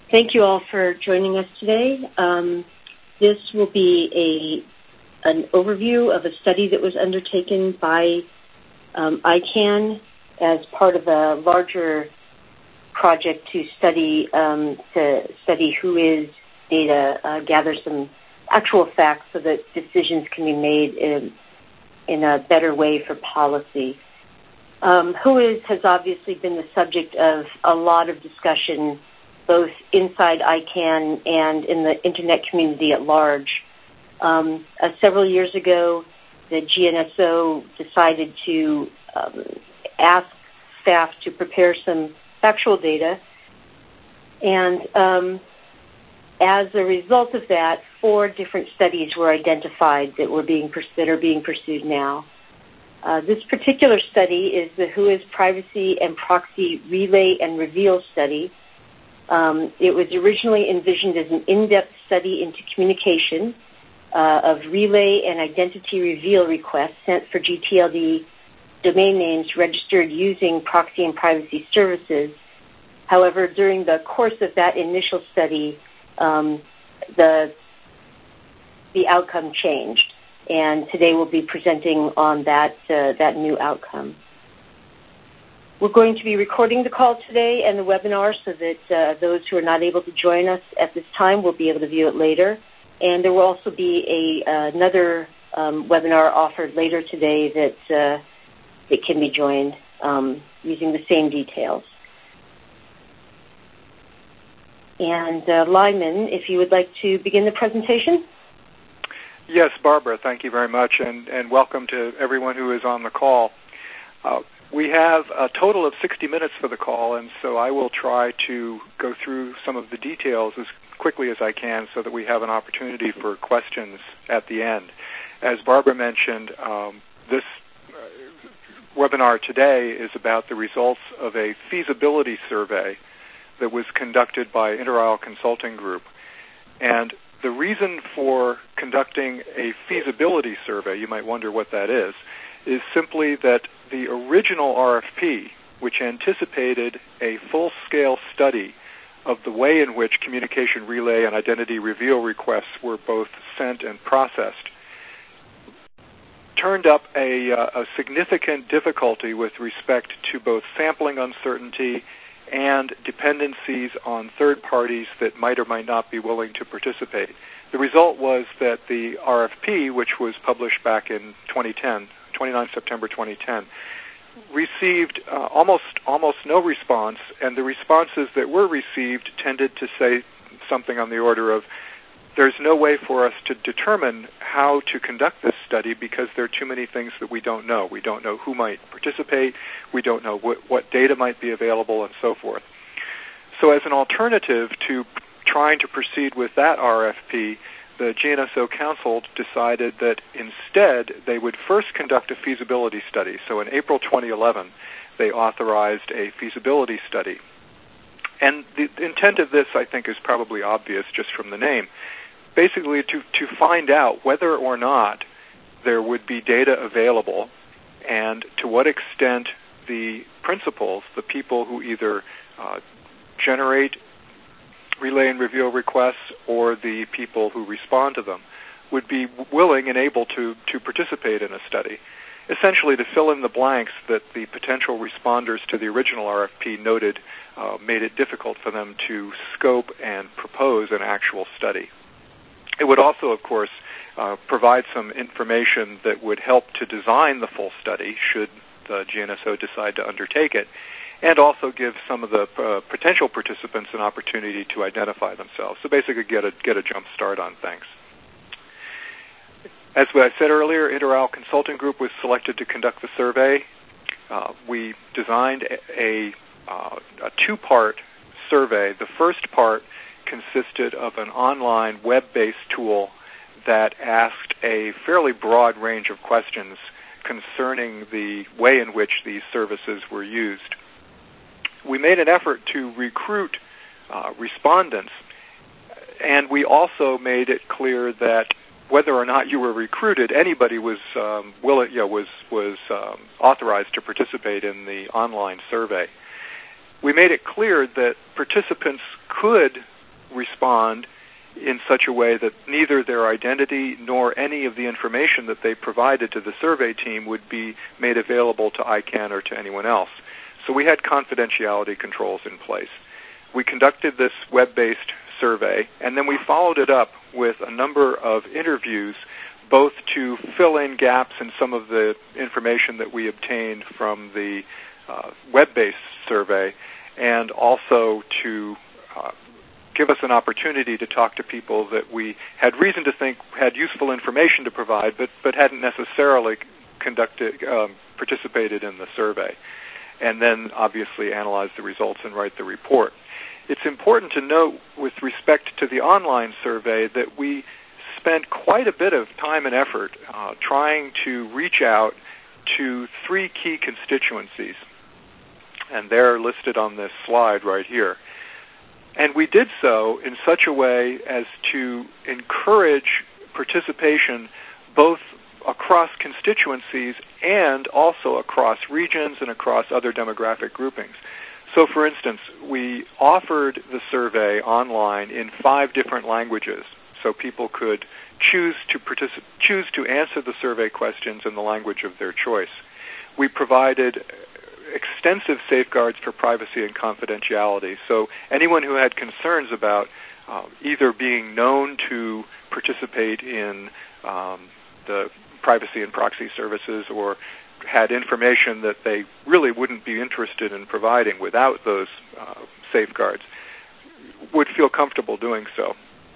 Thank you all for joining us today. This will be an overview of a study that was undertaken by ICANN as part of a larger project to study WHOIS data, gather some actual facts so that decisions can be made in a better way for policy. WHOIS has obviously been the subject of a lot of discussion both inside ICANN and in the Internet community at large. Several years ago, the GNSO decided to ask staff to prepare some factual data, and as a result of that, 4 different studies were identified that are being pursued now. This particular study is the WHOIS Privacy and Proxy Relay and Reveal study. It was originally envisioned as an in-depth study into communication of relay and identity reveal requests sent for gTLD domain names registered using proxy and privacy services. However, during the course of that initial study, the outcome changed, and today we'll be presenting on that new outcome. We're going to be recording the call today and the webinar so that those who are not able to join us at this time will be able to view it later. And there will also be another webinar offered later today that can be joined using the same details. And Lyman, if you would like to begin the presentation. Yes, Barbara, thank you very much, and welcome to everyone who is on the call. We have a total of 60 minutes for the call, and so I will try to go through some of the details as quickly as I can so that we have an opportunity for questions at the end. As Barbara mentioned, this webinar today is about the results of a feasibility survey that was conducted by Inter Isle Consulting Group. And the reason for conducting a feasibility survey, you might wonder what that is simply that the original RFP, which anticipated a full-scale study of the way in which communication relay and identity reveal requests were both sent and processed, turned up a significant difficulty with respect to both sampling uncertainty and dependencies on third parties that might or might not be willing to participate. The result was that the RFP, which was published back in 2010, 29 September 2010, received almost no response, and the responses that were received tended to say something on the order of, there's no way for us to determine how to conduct this study because there are too many things that we don't know. We don't know who might participate. We don't know what data might be available and so forth. So as an alternative to trying to proceed with that RFP, the GNSO Council decided that instead they would first conduct a feasibility study. So in April 2011, they authorized a feasibility study. And the intent of this, I think, is probably obvious just from the name. Basically, to find out whether or not there would be data available and to what extent the principals, the people who either generate relay and reveal requests or the people who respond to them, would be willing and able to participate in a study, essentially to fill in the blanks that the potential responders to the original RFP noted made it difficult for them to scope and propose an actual study. It would also, of course, provide some information that would help to design the full study should the GNSO decide to undertake it, and also give some of the potential participants an opportunity to identify themselves. So basically get a jump start on things. As I said earlier, Inter Isle Consulting Group was selected to conduct the survey. We designed a 2-part survey. The first part consisted of an online web-based tool that asked a fairly broad range of questions concerning the way in which these services were used. We made an effort to recruit respondents, and we also made it clear that whether or not you were recruited, anybody was authorized to participate in the online survey. We made it clear that participants could respond in such a way that neither their identity nor any of the information that they provided to the survey team would be made available to ICANN or to anyone else. So we had confidentiality controls in place. We conducted this web-based survey, and then we followed it up with a number of interviews, both to fill in gaps in some of the information that we obtained from the web-based survey, and also to give us an opportunity to talk to people that we had reason to think had useful information to provide, but hadn't necessarily participated in the survey, and then obviously analyze the results and write the report. It's important to note with respect to the online survey that we spent quite a bit of time and effort trying to reach out to 3 key constituencies, and they're listed on this slide right here. And we did so in such a way as to encourage participation both across constituencies and also across regions and across other demographic groupings. So, for instance, we offered the survey online in 5 different languages, so people could choose to answer the survey questions in the language of their choice. We provided extensive safeguards for privacy and confidentiality, so anyone who had concerns about either being known to participate in the privacy and proxy services or had information that they really wouldn't be interested in providing without those safeguards would feel comfortable doing so.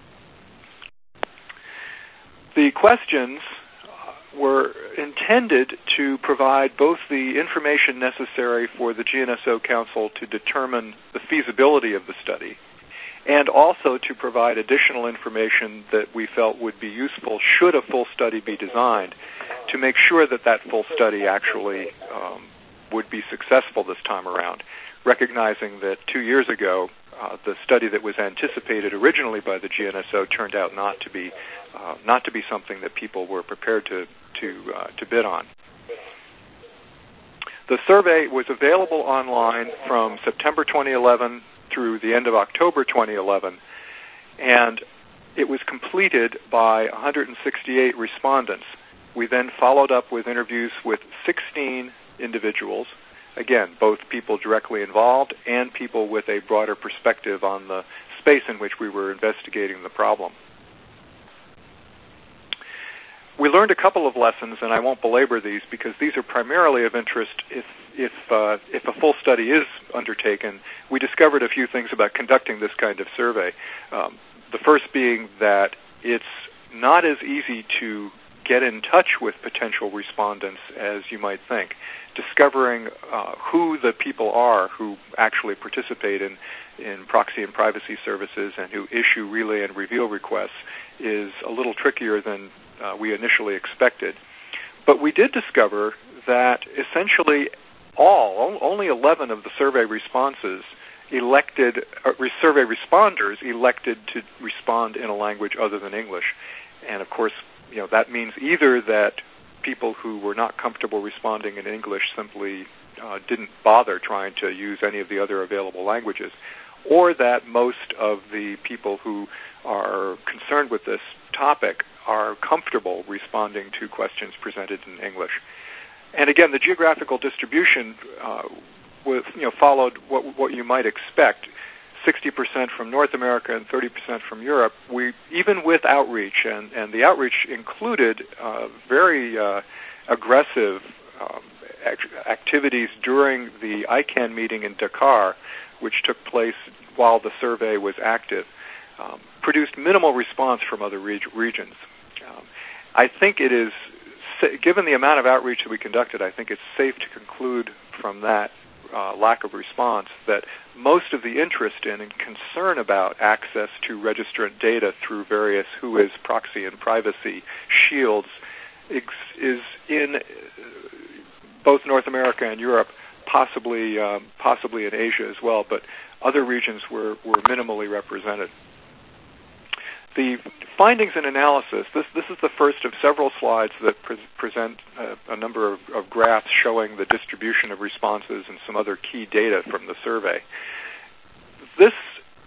The questions were intended to provide both the information necessary for the GNSO Council to determine the feasibility of the study and also to provide additional information that we felt would be useful should a full study be designed to make sure that that full study actually would be successful this time around, recognizing that 2 years ago the study that was anticipated originally by the GNSO turned out not to be something that people were prepared to bid on. The survey was available online from September 2011 through the end of October 2011, and it was completed by 168 respondents. We then followed up with interviews with 16 individuals, again, both people directly involved and people with a broader perspective on the space in which we were investigating the problem. We learned a couple of lessons, and I won't belabor these because these are primarily of interest if a full study is undertaken. We discovered a few things about conducting this kind of survey. The first being that it's not as easy to get in touch with potential respondents as you might think. Discovering who the people are who actually participate in proxy and privacy services and who issue relay and reveal requests is a little trickier than we initially expected. But we did discover that essentially only 11 of the survey responders elected to respond in a language other than English. And of course, that means either that people who were not comfortable responding in English simply didn't bother trying to use any of the other available languages, or that most of the people who are concerned with this topic are comfortable responding to questions presented in English. And again, the geographical distribution followed what you might expect. 60% from North America and 30% from Europe. We, even with outreach, and the outreach included very aggressive activities during the ICANN meeting in Dakar, which took place while the survey was active, produced minimal response from other regions. I think it is, given the amount of outreach that we conducted, I think it's safe to conclude from that lack of response that most of the interest in and concern about access to registrant data through various WHOIS proxy and privacy shields is in both North America and Europe, possibly in Asia as well, but other regions were minimally represented. The findings and analysis, this is the first of several slides that present a number of graphs showing the distribution of responses and some other key data from the survey. This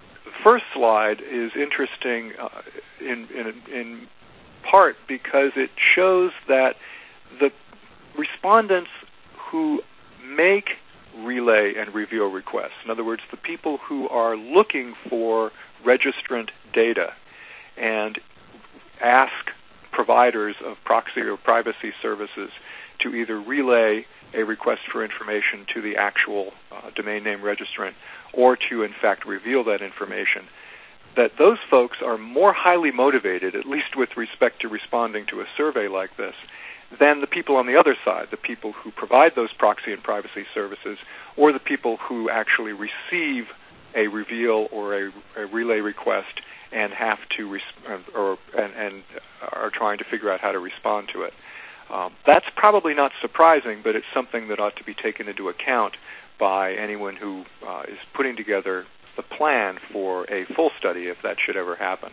first slide is interesting in part because it shows that the respondents who make relay and reveal requests, in other words, the people who are looking for registrant data and ask providers of proxy or privacy services to either relay a request for information to the actual domain name registrant or to, in fact, reveal that information, that those folks are more highly motivated, at least with respect to responding to a survey like this, than the people on the other side, the people who provide those proxy and privacy services, or the people who actually receive a reveal or a relay request and have to and are trying to figure out how to respond to it. That's probably not surprising, but it's something that ought to be taken into account by anyone who is putting together the plan for a full study, if that should ever happen.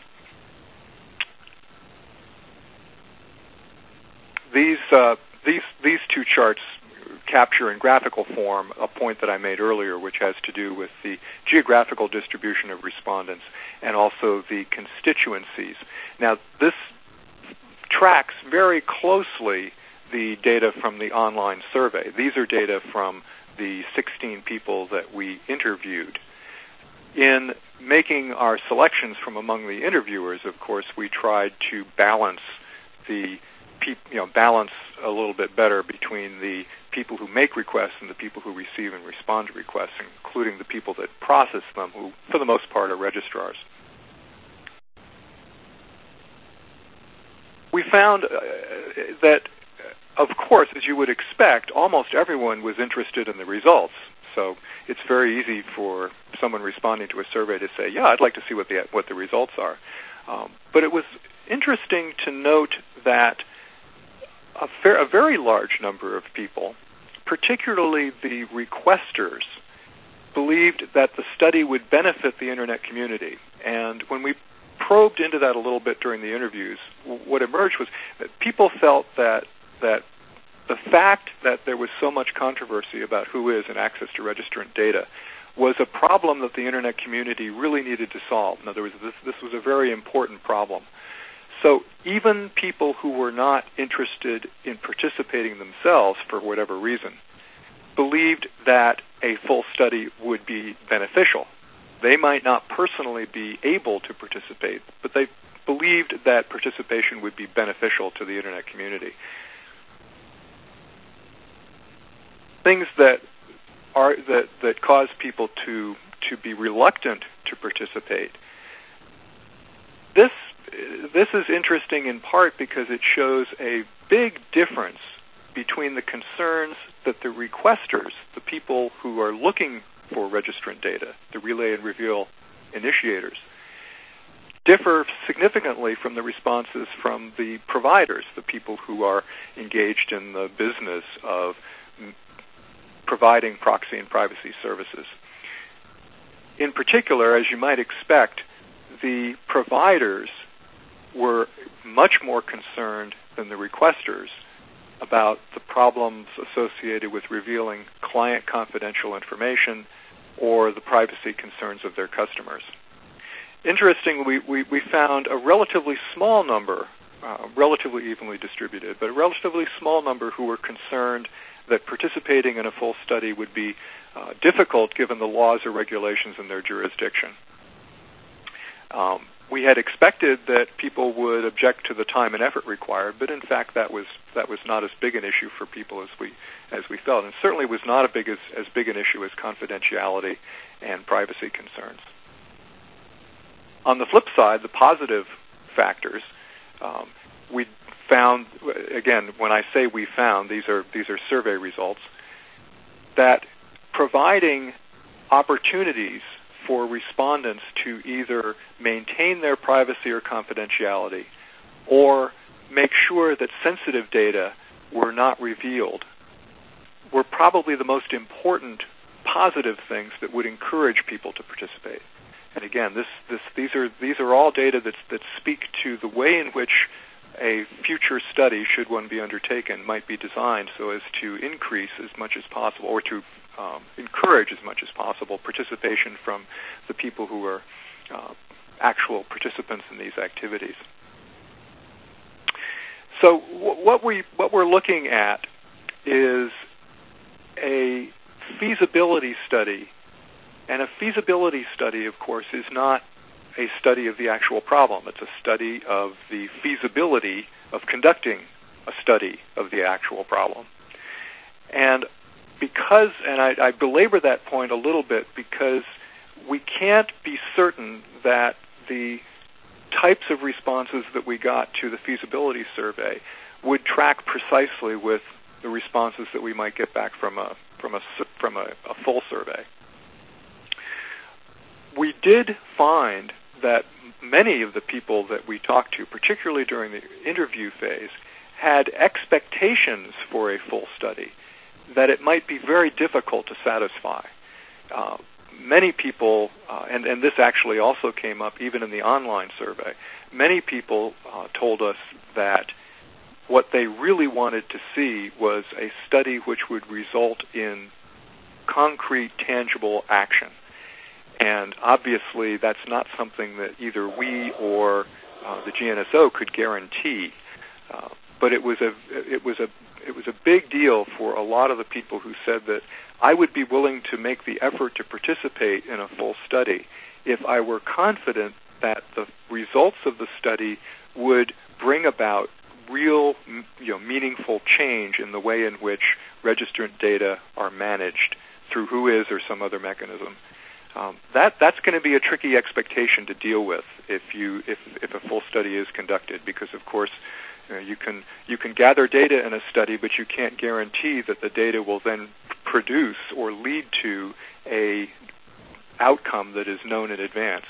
These two charts capture in graphical form a point that I made earlier, which has to do with the geographical distribution of respondents and also the constituencies. Now, this tracks very closely the data from the online survey. These are data from the 16 people that we interviewed. In making our selections from among the interviewers, of course, we tried to balance balance a little bit better between the people who make requests and the people who receive and respond to requests, including the people that process them, who, for the most part, are registrars. We found that, of course, as you would expect, almost everyone was interested in the results. So it's very easy for someone responding to a survey to say, yeah, I'd like to see what the results are. But it was interesting to note that a very large number of people, particularly the requesters, believed that the study would benefit the Internet community. And when we probed into that a little bit during the interviews, what emerged was that people felt that the fact that there was so much controversy about who is and access to registrant data was a problem that the Internet community really needed to solve. In other words, this was a very important problem. So even people who were not interested in participating themselves for whatever reason believed that a full study would be beneficial. They might not personally be able to participate, but they believed that participation would be beneficial to the Internet community. Things that cause people to be reluctant to participate. This is interesting in part because it shows a big difference between the concerns that the requesters, the people who are looking for registrant data, the relay and reveal initiators, differ significantly from the responses from the providers, the people who are engaged in the business of providing proxy and privacy services. In particular, as you might expect, the providers were much more concerned than the requesters about the problems associated with revealing client confidential information or the privacy concerns of their customers. Interestingly, we found a relatively small number, relatively evenly distributed, but a relatively small number who were concerned that participating in a full study would be difficult given the laws or regulations in their jurisdiction. We had expected that people would object to the time and effort required, but in fact that was not as big an issue for people as we felt, and certainly was not as big an issue as confidentiality and privacy concerns. On the flip side, the positive factors, we found, again, when I say we found, these are survey results, that providing opportunities for respondents to either maintain their privacy or confidentiality or make sure that sensitive data were not revealed were probably the most important positive things that would encourage people to participate. And again, these are all data that speak to the way in which a future study, should one be undertaken, might be designed so as to increase as much as possible, or to encourage as much as possible participation from the people who are actual participants in these activities. So what we're looking at is a feasibility study. And a feasibility study, of course, is not a study of the actual problem. It's a study of the feasibility of conducting a study of the actual problem. And I belabor that point a little bit because we can't be certain that the types of responses that we got to the feasibility survey would track precisely with the responses that we might get back from a full survey. We did find that many of the people that we talked to, particularly during the interview phase, had expectations for a full study that it might be very difficult to satisfy. Many people, and this actually also came up even in the online survey, many people told us that what they really wanted to see was a study which would result in concrete, tangible action. And obviously, that's not something that either we or the GNSO could guarantee. But it was a big deal for a lot of the people who said that I would be willing to make the effort to participate in a full study if I were confident that the results of the study would bring about real, meaningful change in the way in which registrant data are managed through WHOIS or some other mechanism. That's going to be a tricky expectation to deal with if a full study is conducted, because of course you can gather data in a study, but you can't guarantee that the data will then produce or lead to a outcome that is known in advance.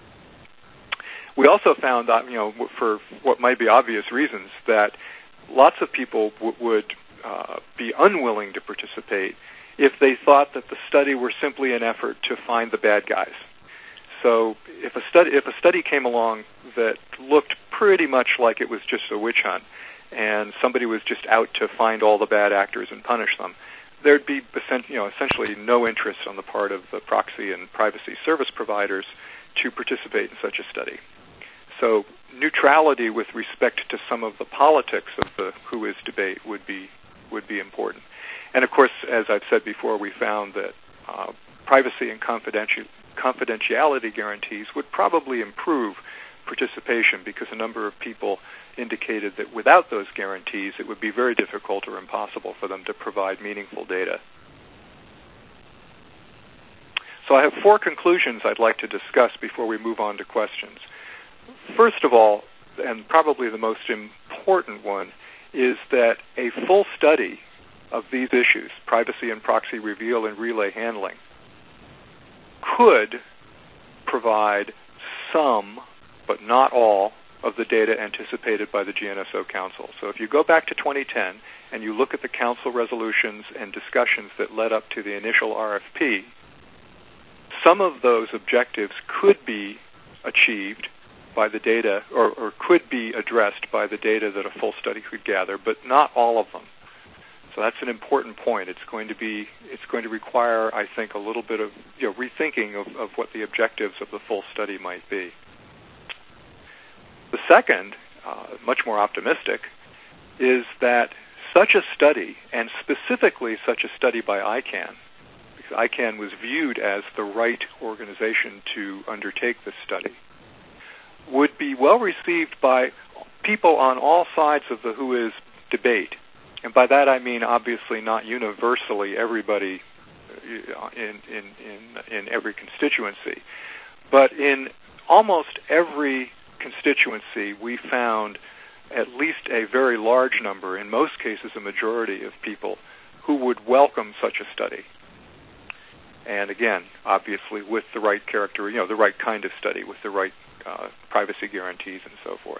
We also found that, for what might be obvious reasons, that lots of people would be unwilling to participate if they thought that the study were simply an effort to find the bad guys. So if a study came along that looked pretty much like it was just a witch hunt, and somebody was just out to find all the bad actors and punish them, there'd be essentially no interest on the part of the proxy and privacy service providers to participate in such a study. So neutrality with respect to some of the politics of the WHOIS debate would be important. And of course, as I've said before, we found that privacy and confidentiality guarantees would probably improve participation, because a number of people indicated that without those guarantees, it would be very difficult or impossible for them to provide meaningful data. So I have 4 conclusions I'd like to discuss before we move on to questions. First of all, and probably the most important one, is that a full study of these issues, privacy and proxy reveal and relay handling, could provide some, but not all, of the data anticipated by the GNSO Council. So if you go back to 2010 and you look at the Council resolutions and discussions that led up to the initial RFP, some of those objectives could be achieved by the data, or could be addressed by the data that a full study could gather, but not all of them. So that's an important point. It's going to require, I think, a little bit of rethinking of what the objectives of the full study might be. The second, much more optimistic, is that such a study, and specifically such a study by ICANN, because ICANN was viewed as the right organization to undertake this study, would be well received by people on all sides of the WHOIS debate. And by that I mean obviously not universally everybody in every constituency, but in almost every constituency we found at least a very large number, in most cases a majority of people, who would welcome such a study. And again, obviously with the right character, the right kind of study, with the right privacy guarantees and so forth.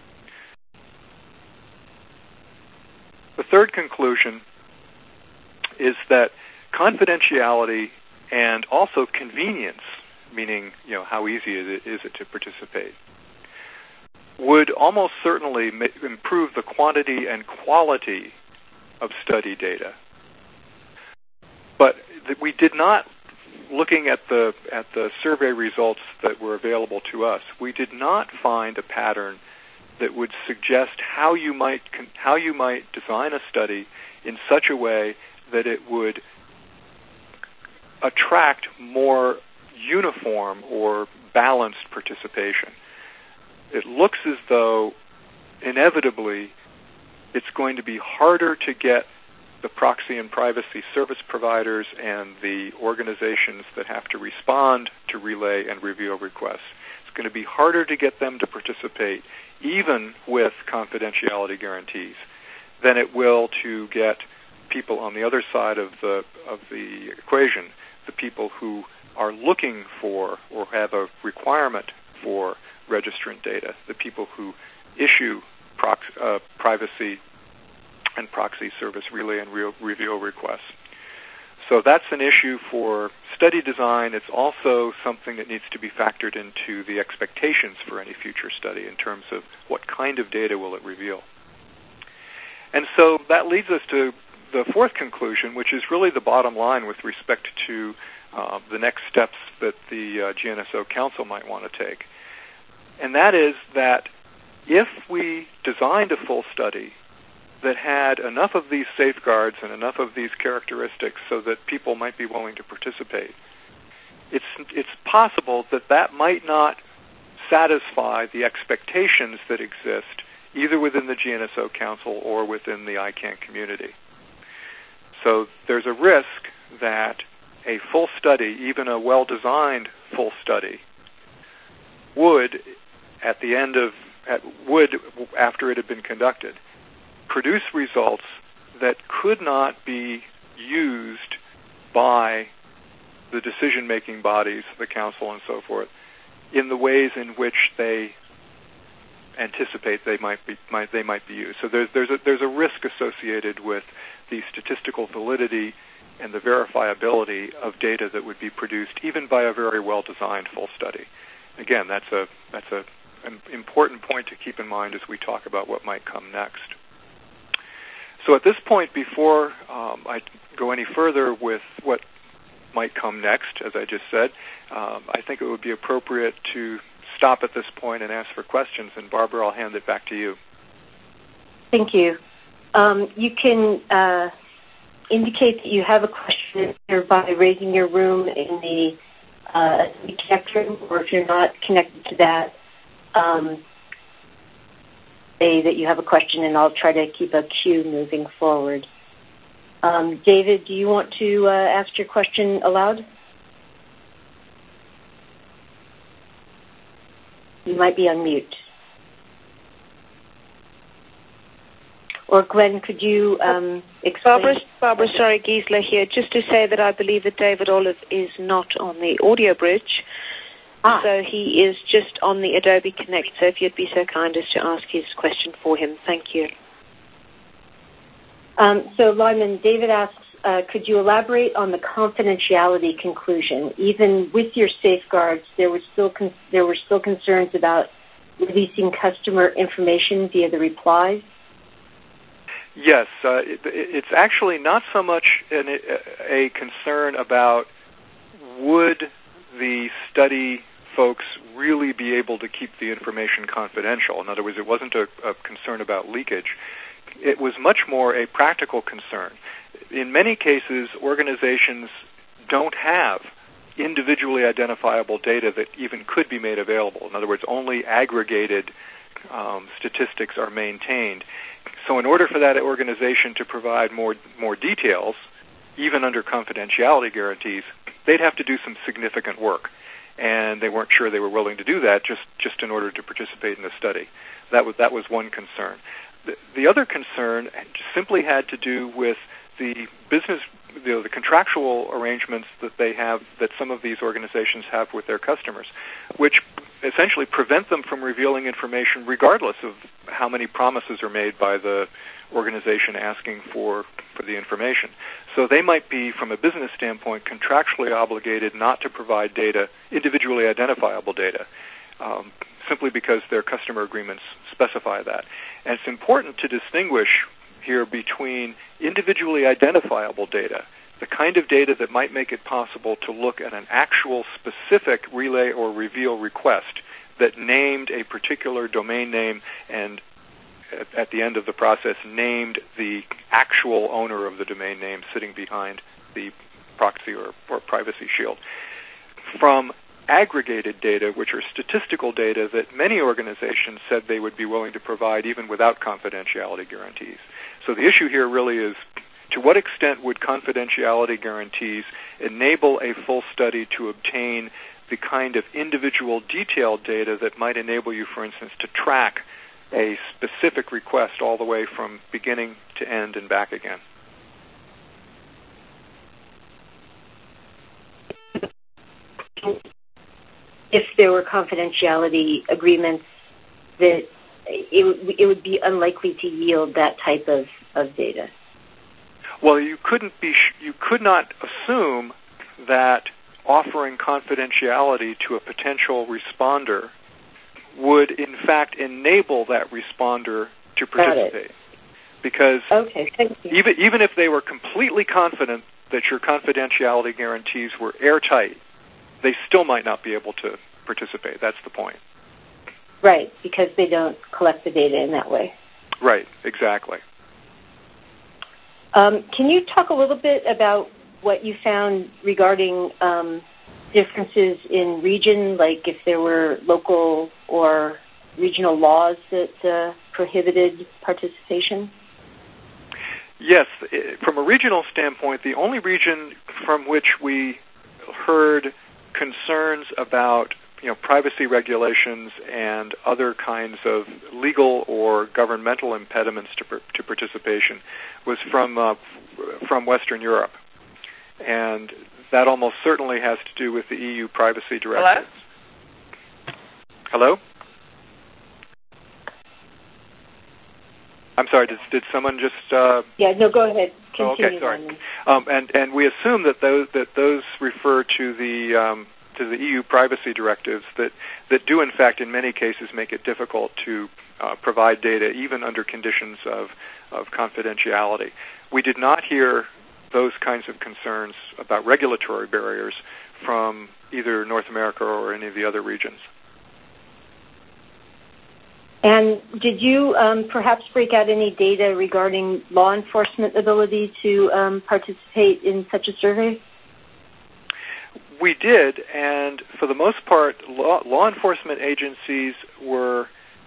The third conclusion is that confidentiality and also convenience, meaning how easy is it to participate, would almost certainly improve the quantity and quality of study data. But we did not looking at the survey results that were available to us, we did not find a pattern that would suggest how you might design a study in such a way that it would attract more uniform or balanced participation. It looks as though inevitably it's going to be harder to get the proxy and privacy service providers and the organizations that have to respond to relay and reveal requests. It's going to be harder to get them to participate, even with confidentiality guarantees, than it will to get people on the other side of the equation, the people who are looking for or have a requirement for registrant data, the people who issue privacy and proxy service relay and reveal requests. So that's an issue for study design. It's also something that needs to be factored into the expectations for any future study in terms of what kind of data will it reveal. And so that leads us to the fourth conclusion, which is really the bottom line with respect to the next steps that the GNSO Council might want to take. And that is that if we designed a full study that had enough of these safeguards and enough of these characteristics so that people might be willing to participate, it's possible that that might not satisfy the expectations that exist either within the GNSO Council or within the ICANN community. So there's a risk that a full study, even a well-designed full study, would, after it had been conducted, produce results that could not be used by the decision-making bodies, the council and so forth, in the ways in which they anticipate they might be used. So there's a risk associated with the statistical validity and the verifiability of data that would be produced even by a very well-designed full study. Again, that's an important point to keep in mind as we talk about what might come next. So at this point, before I go any further with what might come next, as I just said, I think it would be appropriate to stop at this point and ask for questions. And Barbara, I'll hand it back to you. Thank you. You can indicate that you have a question by raising your room in the connect room, or if you're not connected to that, say that you have a question, and I'll try to keep a queue moving forward. David, do you want to ask your question aloud? You might be on mute. Or Gwen, could you explain? Barbara, sorry, Gisela here. Just to say that I believe that David Olive is not on the audio bridge. So he is just on the Adobe Connect. So if you'd be so kind as to ask his question for him. Thank you. So Lyman, David asks, could you elaborate on the confidentiality conclusion? Even with your safeguards, there were still concerns about releasing customer information via the replies? Yes, it's actually not so much a concern about would the study folks really be able to keep the information confidential. In other words, it wasn't a concern about leakage. It was much more a practical concern. In many cases, organizations don't have individually identifiable data that even could be made available. In other words, only aggregated statistics are maintained. So in order for that organization to provide more details, even under confidentiality guarantees, they'd have to do some significant work. And they weren't sure they were willing to do that just in order to participate in the study. That was one concern. The other concern simply had to do with the business, the contractual arrangements that they have, that some of these organizations have with their customers, which essentially prevent them from revealing information regardless of how many promises are made by the organization asking for the information. So they might be, from a business standpoint, contractually obligated not to provide data, individually identifiable data, simply because their customer agreements specify that. And it's important to distinguish here between individually identifiable data, the kind of data that might make it possible to look at an actual specific relay or reveal request that named a particular domain name and at the end of the process named the actual owner of the domain name sitting behind the proxy or privacy shield, from aggregated data, which are statistical data that many organizations said they would be willing to provide even without confidentiality guarantees. So the issue here really is, to what extent would confidentiality guarantees enable a full study to obtain the kind of individual detailed data that might enable you, for instance, to track a specific request all the way from beginning to end and back again? If there were confidentiality agreements, that it would be unlikely to yield that type of data. Well, you could not assume that offering confidentiality to a potential responder would, in fact, enable that responder to participate. Because even if they were completely confident that your confidentiality guarantees were airtight, they still might not be able to participate. That's the point. Right, because they don't collect the data in that way. Right, exactly. Can you talk a little bit about what you found regarding differences in region, like if there were local or regional laws that prohibited participation? Yes, from a regional standpoint, the only region from which we heard concerns about privacy regulations and other kinds of legal or governmental impediments to participation was from Western Europe. And that almost certainly has to do with the EU privacy directives. Hello? I'm sorry, did someone just... Yeah, no, go ahead. Continue. Okay, sorry. And we assume that those refer to the EU privacy directives that do, in fact, in many cases, make it difficult to provide data, even under conditions of confidentiality. We did not hear those kinds of concerns about regulatory barriers from either North America or any of the other regions. And did you perhaps break out any data regarding law enforcement ability to participate in such a survey? We did, and for the most part, law enforcement agencies were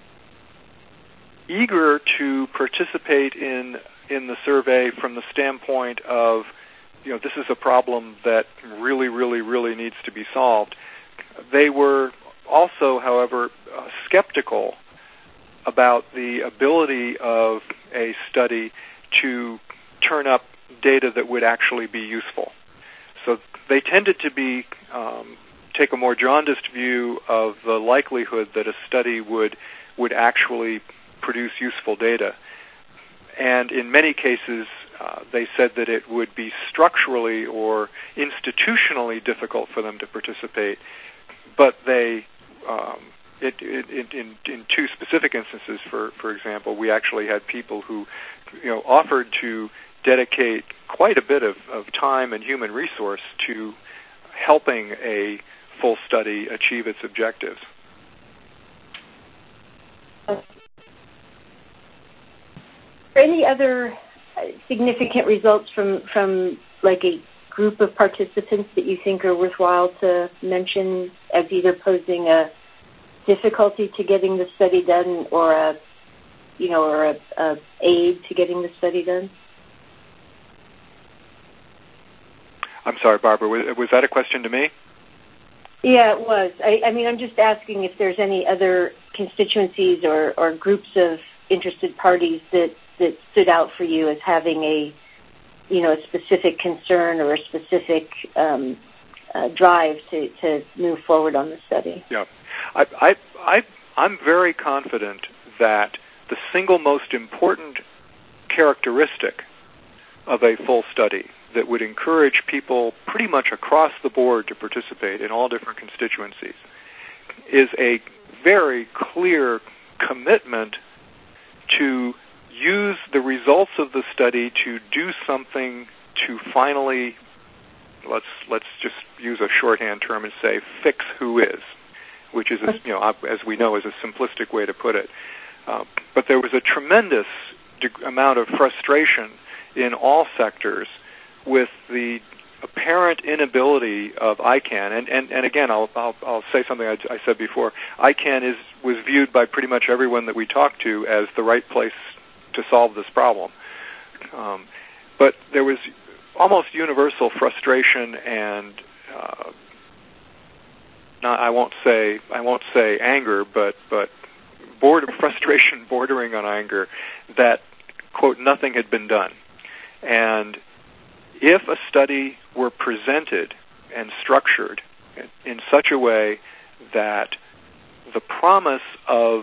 eager to participate in the survey from the standpoint of, this is a problem that really, really, really needs to be solved. They were also, however, skeptical about the ability of a study to turn up data that would actually be useful. So they tended to take a more jaundiced view of the likelihood that a study would actually produce useful data. And in many cases, they said that it would be structurally or institutionally difficult for them to participate. But they, in two specific instances, for example, we actually had people who, offered to dedicate quite a bit of time and human resource to helping a full study achieve its objectives. Any other significant results from like a group of participants that you think are worthwhile to mention as either posing a difficulty to getting the study done or a aid to getting the study done? I'm sorry, Barbara, was that a question to me? Yeah, it was. I mean, I'm just asking if there's any other constituencies or groups of interested parties that stood out for you as having a specific concern or a specific drive to move forward on the study. Yeah, I'm very confident that the single most important characteristic of a full study that would encourage people pretty much across the board to participate in all different constituencies is a very clear commitment to use the results of the study to do something to finally, let's just use a shorthand term and say, fix who is, which is, as we know, is a simplistic way to put it. But there was a tremendous amount of frustration in all sectors with the apparent inability of ICANN, and again, I'll say something I said before. ICANN was viewed by pretty much everyone that we talked to as the right place to solve this problem. But there was almost universal frustration and I won't say anger, but frustration bordering on anger that, quote, nothing had been done. And if a study were presented and structured in such a way that the promise of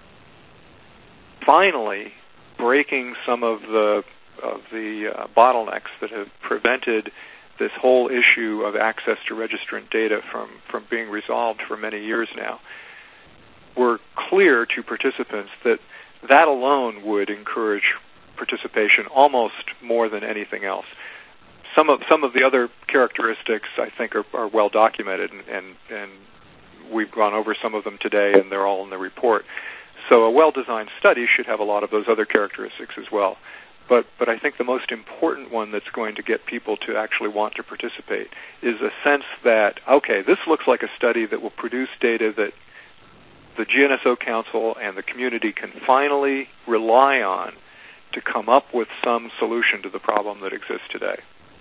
finally breaking some of the bottlenecks that have prevented this whole issue of access to registrant data from being resolved for many years now, were clear to participants, that alone would encourage participation almost more than anything else. Some of the other characteristics, I think, are well documented, and we've gone over some of them today, and they're all in the report. So a well-designed study should have a lot of those other characteristics as well. But I think the most important one that's going to get people to actually want to participate is a sense that, okay, this looks like a study that will produce data that the GNSO Council and the community can finally rely on to come up with some solution to the problem that exists today.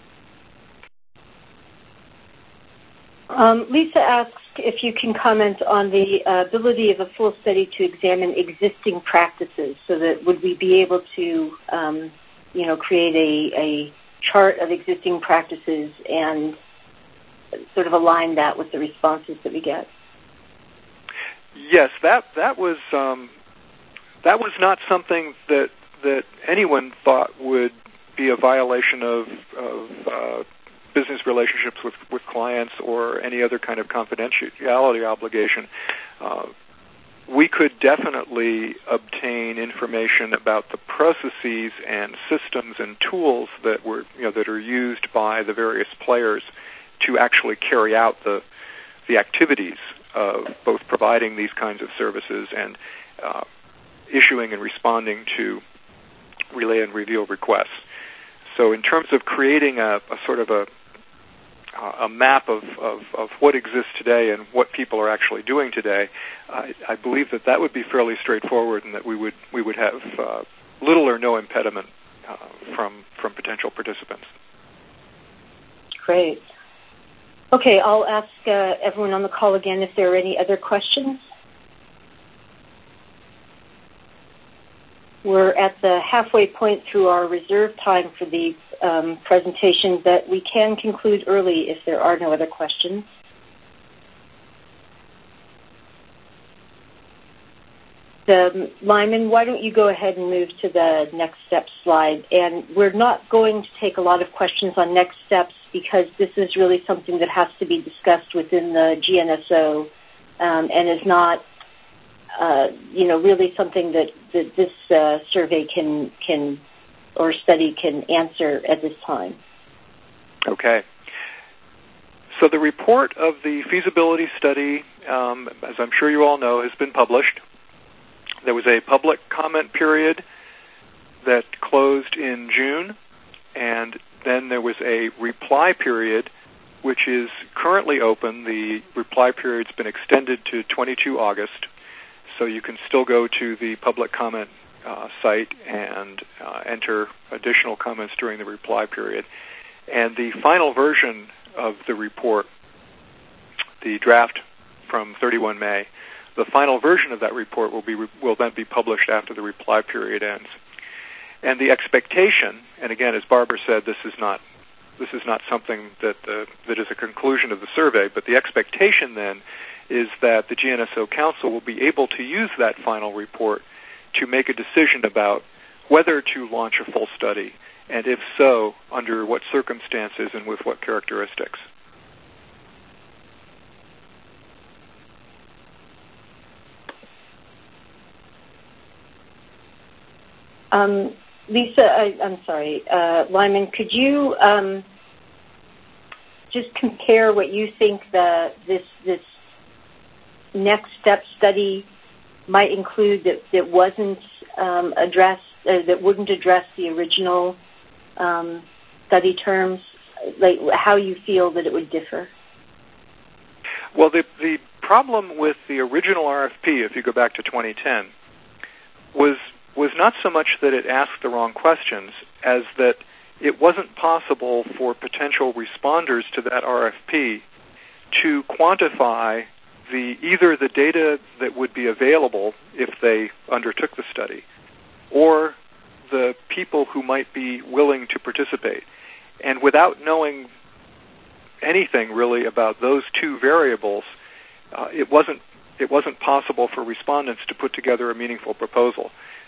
Lisa asks if you can comment on the ability of a full study to examine existing practices, so that would we be able to, create a chart of existing practices and sort of align that with the responses that we get? Yes, that was not something that anyone thought would be a violation of business relationships with clients or any other kind of confidentiality obligation. We could definitely obtain information about the processes and systems and tools that are used by the various players to actually carry out the activities of both providing these kinds of services and issuing and responding to relay and reveal requests. So in terms of creating a sort of a map of what exists today and what people are actually doing today, I believe that would be fairly straightforward, and that we would have little or no impediment from potential participants. Great. Okay, I'll ask everyone on the call again if there are any other questions. We're at the halfway point through our reserve time for the presentation, but we can conclude early if there are no other questions. Lyman, why don't you go ahead and move to the next step slide? And we're not going to take a lot of questions on next steps because this is really something that has to be discussed within the GNSO and is not really something that this survey can or study can answer at this time. Okay. So the report of the feasibility study, as I'm sure you all know, has been published. There was a public comment period that closed in June, and then there was a reply period which is currently open. The reply period's been extended to 22 August. So you can still go to the public comment site and enter additional comments during the reply period. And the final version of the report, the draft from 31 May, the final version of that report will then be published after the reply period ends. And the expectation, and again, as Barbara said, this is not something that is a conclusion of the survey, but the expectation then is that the GNSO Council will be able to use that final report to make a decision about whether to launch a full study, and if so, under what circumstances and with what characteristics. Lisa, I'm sorry, Lyman, could you just compare what you think this next step study might include that wasn't addressed, that wouldn't address the original study terms, like how you feel that it would differ? Well, the problem with the original RFP, if you go back to 2010, was not so much that it asked the wrong questions as that it wasn't possible for potential responders to that RFP to quantify either the data that would be available if they undertook the study or the people who might be willing to participate. And without knowing anything really about those two variables, it wasn't possible for respondents to put together a meaningful proposal.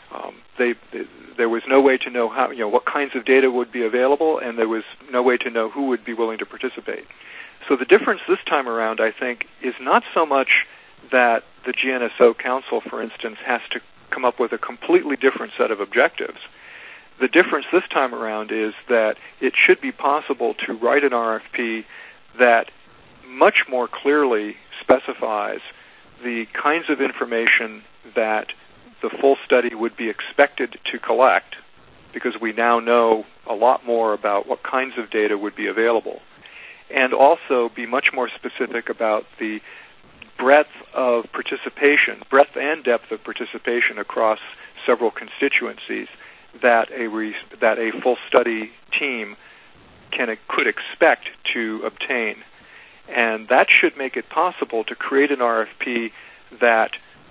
There was no way to know what kinds of data would be available, and there was no way to know who would be willing to participate. So the difference this time around, I think, is not so much that the GNSO Council, for instance, has to come up with a completely different set of objectives. The difference this time around is that it should be possible to write an RFP that much more clearly specifies the kinds of information that the full study would be expected to collect, because we now know a lot more about what kinds of data would be available, and also be much more specific about the breadth of participation, breadth and depth of participation across several constituencies that a full study team could expect to obtain. And that should make it possible to create an RFP that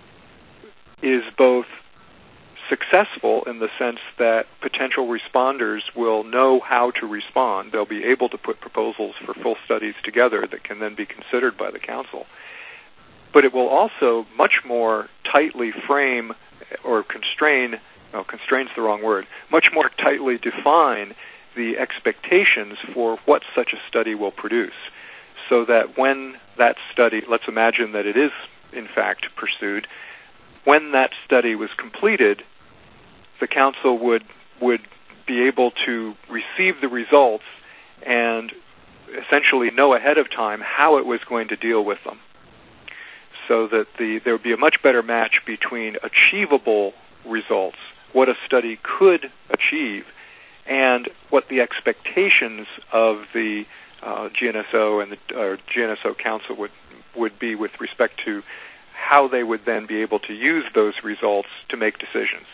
is both successful in the sense that potential responders will know how to respond. They'll be able to put proposals for full studies together that can then be considered by the Council. But it will also much more tightly frame or constrain, constrain's the wrong word, much more tightly define the expectations for what such a study will produce, so that when that study, let's imagine that it is in fact pursued, when that study was completed, the Council would be able to receive the results and essentially know ahead of time how it was going to deal with them, so that there would be a much better match between achievable results, what a study could achieve, and what the expectations of the GNSO and the GNSO Council would be with respect to how they would then be able to use those results to make decisions.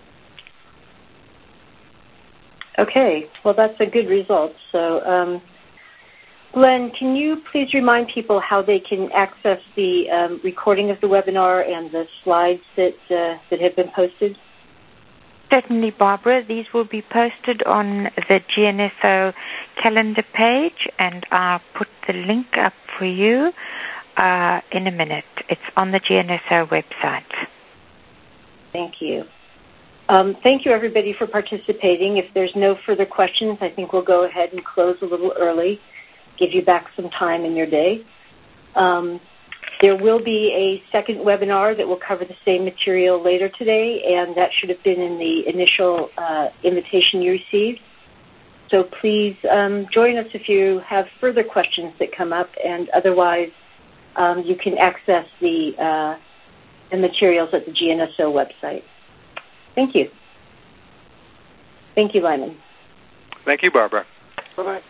Okay, well, that's a good result. So, Glenn, can you please remind people how they can access the recording of the webinar and the slides that have been posted? Certainly, Barbara. These will be posted on the GNSO calendar page, and I'll put the link up for you in a minute. It's on the GNSO website. Thank you. Thank you, everybody, for participating. If there's no further questions, I think we'll go ahead and close a little early, give you back some time in your day. There will be a second webinar that will cover the same material later today, and that should have been in the initial invitation you received. So please join us if you have further questions that come up, and otherwise you can access the materials at the GNSO website. Thank you. Thank you, Lyman. Thank you, Barbara. Bye-bye.